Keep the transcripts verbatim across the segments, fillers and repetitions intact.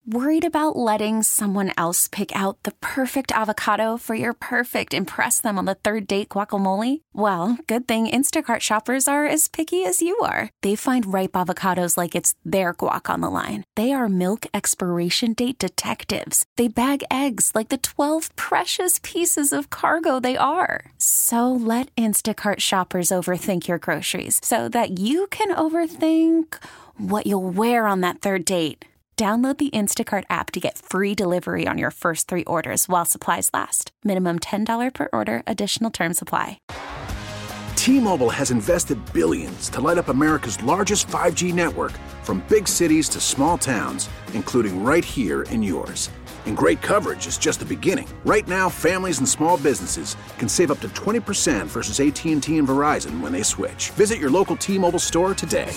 Worried about letting someone else pick out the perfect avocado for your perfect impress them on the third date guacamole? Well, good thing Instacart shoppers are as picky as you are. They find ripe avocados like it's their guac on the line. They are milk expiration date detectives. They bag eggs like the twelve precious pieces of cargo they are. So let Instacart shoppers overthink your groceries so that you can overthink what you'll wear on that third date. Download the Instacart app to get free delivery on your first three orders while supplies last. Minimum ten dollars per order. Additional terms apply. T-Mobile has invested billions to light up America's largest five G network, from big cities to small towns, including right here in yours. And great coverage is just the beginning. Right now, families and small businesses can save up to twenty percent versus A T and T and Verizon when they switch. Visit your local T-Mobile store today.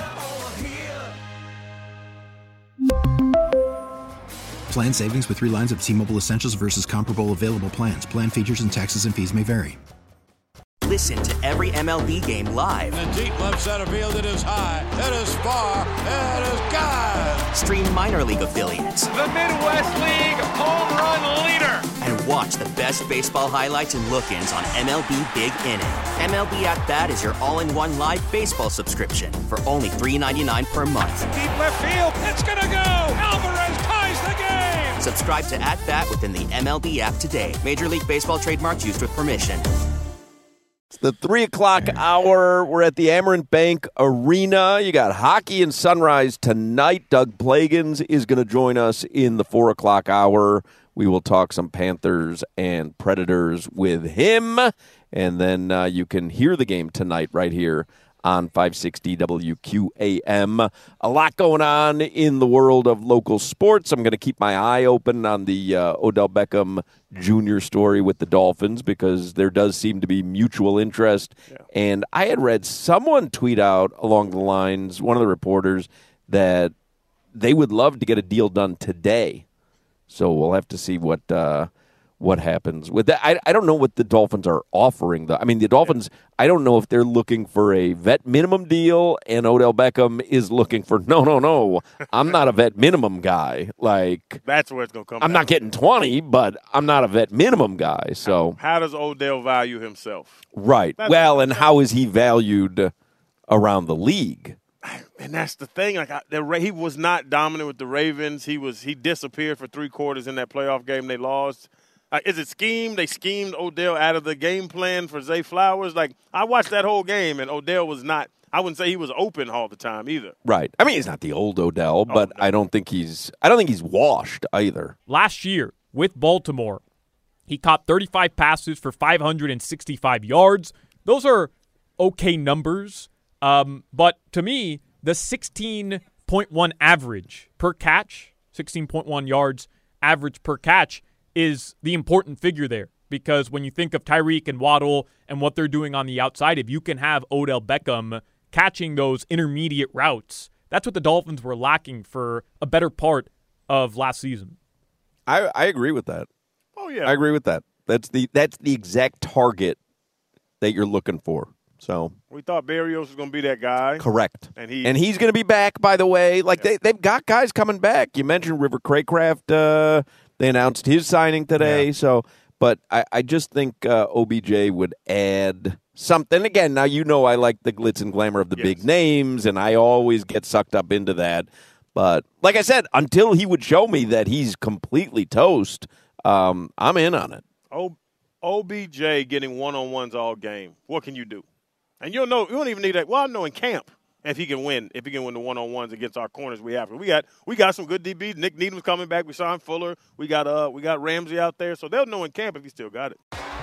Plan savings with three lines of T-Mobile Essentials versus comparable available plans. Plan features and taxes and fees may vary. Listen to every M L B game live. In the deep left center field, it is high, it is far, it is gone. Stream minor league affiliates. The Midwest League home run leader. And watch the best baseball highlights and look-ins on M L B Big Inning. M L B At Bat is your all-in-one live baseball subscription for only three dollars and ninety-nine cents per month. Deep left field, it's gonna go. Alvarez ties the game. Subscribe to At Bat within the M L B app today. Major League Baseball trademarks used with permission. It's the three o'clock hour. We're at the Amerant Bank Arena. You got hockey and Sunrise tonight. Doug Plagans is going to join us in the four o'clock hour. We will talk some Panthers and Predators with him. And then uh, you can hear the game tonight right here on five sixty W Q A M. A lot going on in the world of local sports. I'm going to keep my eye open on the uh, Odell Beckham Junior story with the Dolphins because there does seem to be mutual interest. Yeah. And I had read someone tweet out along the lines, one of the reporters, that they would love to get a deal done today. So we'll have to see what uh, what happens with that. I, I don't know what the Dolphins are offering. The, I mean, the Dolphins, I don't know if they're looking for a vet minimum deal and Odell Beckham is looking for, no, no, no, I'm not a vet minimum guy. Like that's where it's going to come I'm down. not getting twenty, but I'm not a vet minimum guy. So How, how does Odell value himself? Right. That's well, and how is he valued around the league? And that's the thing. Like I, the, he was not dominant with the Ravens. He was he disappeared for three quarters in that playoff game they lost. Uh, is it schemed? They schemed Odell out of the game plan for Zay Flowers. Like I watched that whole game, and Odell was not. I wouldn't say he was open all the time either. Right. I mean, he's not the old Odell, but oh, no. I don't think he's. I don't think he's washed either. Last year with Baltimore, he caught thirty-five passes for five hundred sixty-five yards. Those are okay numbers. Um, but to me, the sixteen point one average per catch, sixteen point one yards average per catch is the important figure there. Because when you think of Tyreek and Waddle and what they're doing on the outside, if you can have Odell Beckham catching those intermediate routes, that's what the Dolphins were lacking for a better part of last season. I, I agree with that. Oh, yeah. I agree with that. That's the that's the exact target that you're looking for. So we thought Berrios was going to be that guy. Correct. And he and he's going to be back, by the way. Like, yeah. they, they've got guys coming back. You mentioned River Craycraft. Uh, they announced his signing today. Yeah. So, But I, I just think uh, O B J would add something. Again, now you know I like the glitz and glamour of the yes. big names, and I always get sucked up into that. But like I said, until he would show me that he's completely toast, um, I'm in on it. O- O B J getting one-on-ones all game. What can you do? And you'll know, you don't even need that. Well, I know in camp if he can win, if he can win the one-on-ones against our corners we have. We got we got some good D Bs. Nick Needham's coming back. We signed Fuller. We got uh we got Ramsey out there. So they'll know in camp if he still got it.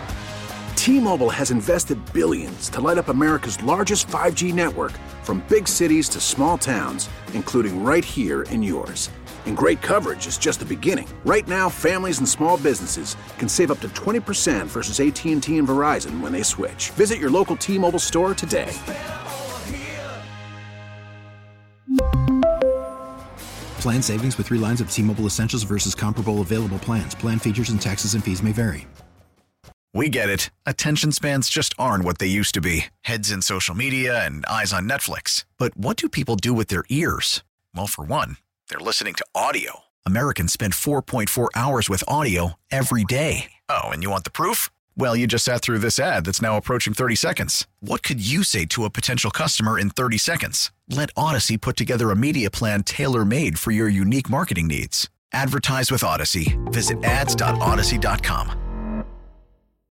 T-Mobile has invested billions to light up America's largest five G network, from big cities to small towns, including right here in yours. And great coverage is just the beginning. Right now, families and small businesses can save up to twenty percent versus A T and T and Verizon when they switch. Visit your local T-Mobile store today. Plan savings with three lines of T-Mobile Essentials versus comparable available plans. Plan features and taxes and fees may vary. We get it. Attention spans just aren't what they used to be. Heads in social media and eyes on Netflix. But what do people do with their ears? Well, for one, they're listening to audio. Americans spend four point four hours with audio every day. Oh, and you want the proof? Well, you just sat through this ad that's now approaching thirty seconds. What could you say to a potential customer in thirty seconds? Let Odyssey put together a media plan tailor-made for your unique marketing needs. Advertise with Odyssey. Visit ads dot odyssey dot com.